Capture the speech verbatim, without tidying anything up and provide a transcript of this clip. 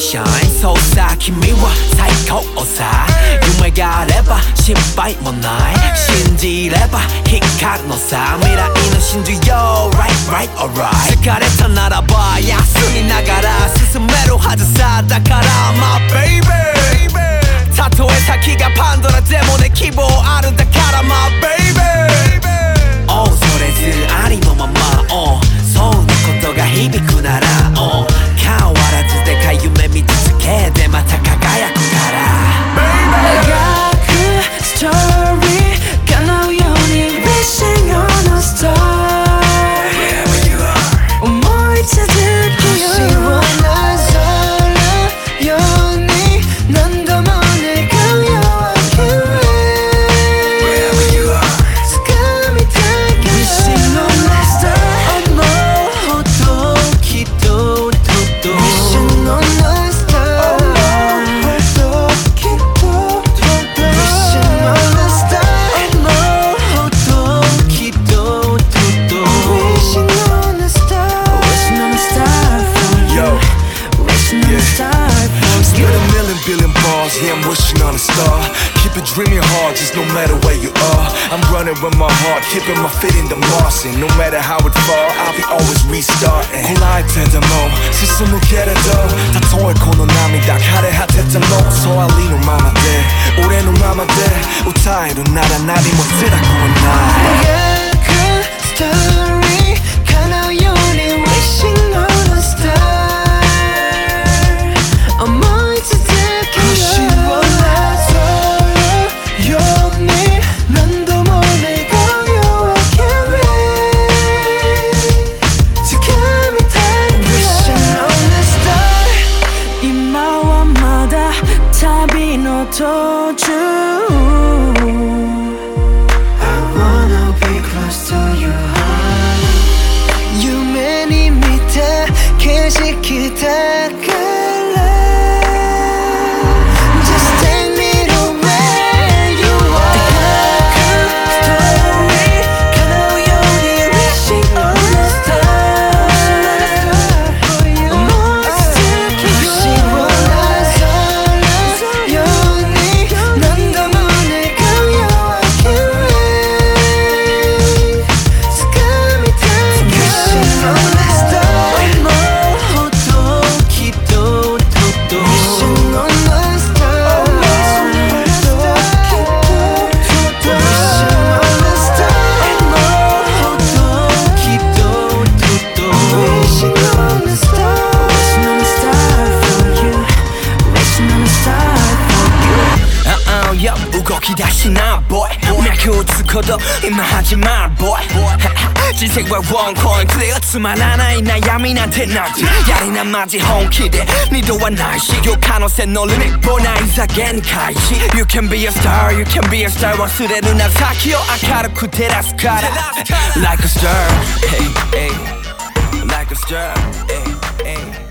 sunshine そうさ君は最高さ夢があれば失敗もない信じれば光るのさ未来の真珠よ Right, right, alright 疲れたならば休みながら進めるはずさだから My baby たとえ先がパンドラでもね希望あるだから My baby 恐れずありのまま、oh、そうなことが響くなら、oh、変わらずでかい夢見続けてまた輝くから描くストーリー叶うように Wishing on a star Wherever you are 思い続けよう星をなぞるように何度も願うよ I can't wait Wherever you are 掴みたいから Wishing on a star 思うほどきっと届く Wishing on a star 思うほどきっと届く Wishing on a star 思うほどきっと届く Wishing on a star Wishing on a star for you Yo, Wishing on a star for spit you a million billion bars, yeah, I'm wishing on a star. Keep it dreaming hard, just no matter where you are. I'm running with my heart, keeping my feet in the moss. And no matter how it fall, I'll be always restarting. Collide to the moon,進むけれどたとえこの涙枯れ果ててもそうありのままで俺のままで歌えるなら何も辛くはない描くストーリー叶うように Wishing on a star 思い続けよう星をなぞるように何度も願うよ I can't wait 掴みたいから Wishing on a star 今はまだ旅の途中I wanna be close to you 夢に見た景色だから Just take me to where you are 描くストーリー叶うように Wishing on a star 思い続けよう星をなぞるように何度も願うよ I can't wait 掴みたいから Wishing on a star 思うほどきっと届く Wishing on a star 思うほどきっと届く Wishing on a star 思うほどきっと届く Wishing on a star Wishing on a star for you Wishing on a star for you uh uh, yo, 動き出しな boy 脈を打つこと今始まる boy 人生はワンコインくれよつまらない悩みなんてなくやりなマジ本気で二度はないし今日可能性のリミットないざ限界し You can be a star, you can be a star 忘れるな先を明るく照らすから Like a star, hey, hey Like a star, hey, hey